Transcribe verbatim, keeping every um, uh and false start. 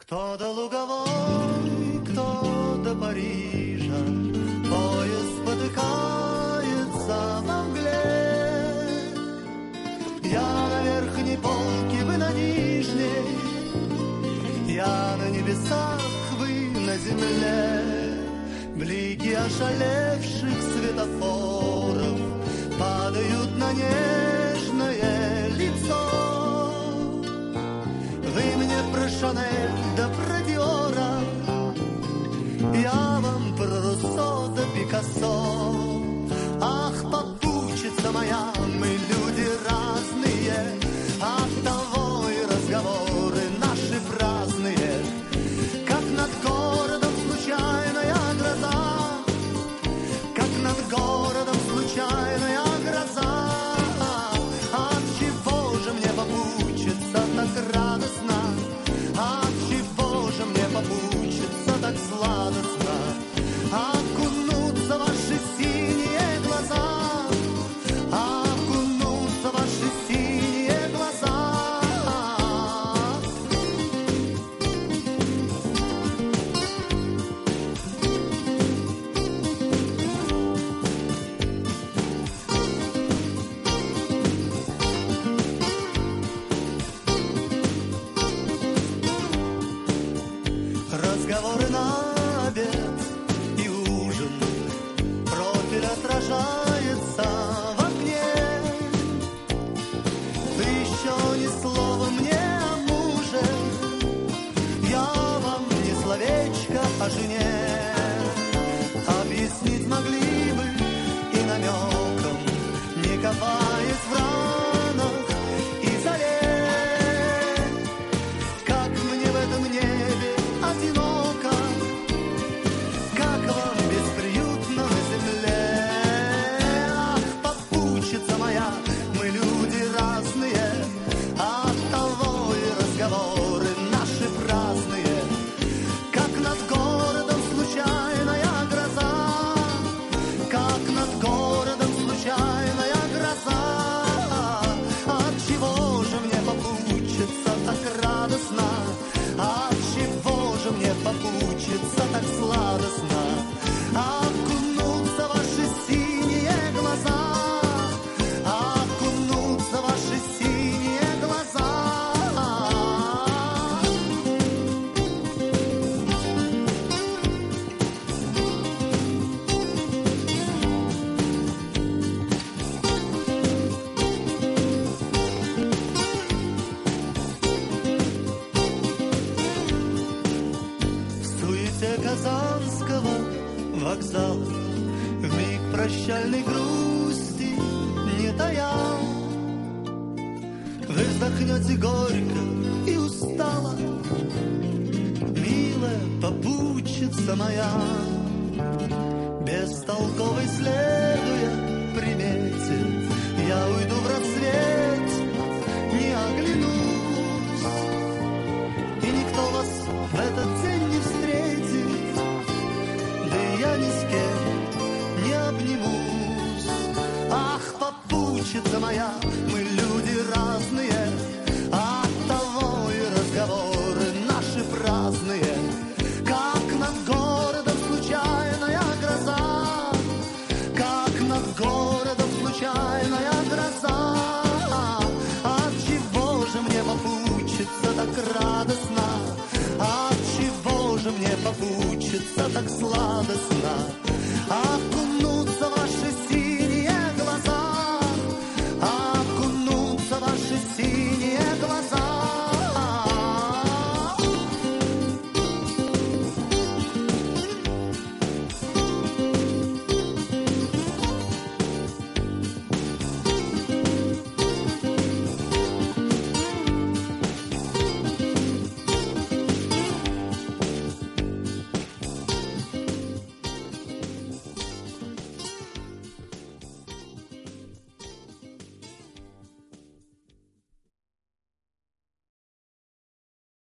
Кто до Луговой, кто до Парижа, поезд спотыкается во мгле. Я на верхней полке, вы на нижней, я на небесах, вы на земле. Блики ошалевших светофоров падают на нежное лицо. Вы мне про Шанель да про Диора, я вам про Руссо да Пикассо. Ах, попутчица моя, мы люди разные, оттого и разговоры наши праздные. Как над городом случайная гроза, как над городом случайная гроза. Отчего же мне попутчица так радостно? Отчего же мне попутчица так сладостно? Окунуться в ваши синие глаза, окунуться в ваши синие глаза. Разговоры на обед и ужин, профиль отражается в окне. Вы еще ни слова мне о муже, я вам ни словечко о жене. Объяснить могли бы и намеком, не копаясь в ранах и зале. Как мне в этом небе одиноко, как вам бесприютно на земле. Ах, попутчица моя, мы люди разные, оттого и разговоры наши праздные. Как над городом случайная гроза, как над городом случайная гроза. Отчего же мне попутчица так радостно? Отчего же мне попутчица так сладостно? Окунуться в ваши синие глаза, окунуться в ваши синие глаза. В суете Казанского вокзала, вмиг прощальной грусти не тая, вы вздохнете горько и устало, милая попутчица моя. Бестолковой следуя примете, я уйду в рассвет, не оглянусь, и никто вас в этот день не встретит, да и я ни с кем не обнимусь. Ах, попутчица моя, мы люди разные, оттого и разговоры наши праздные. Как над городом случайная гроза, как над городом случайная гроза. Отчего же мне попутчица так радостно? Отчего же мне попутчица так сладостно? Окунуться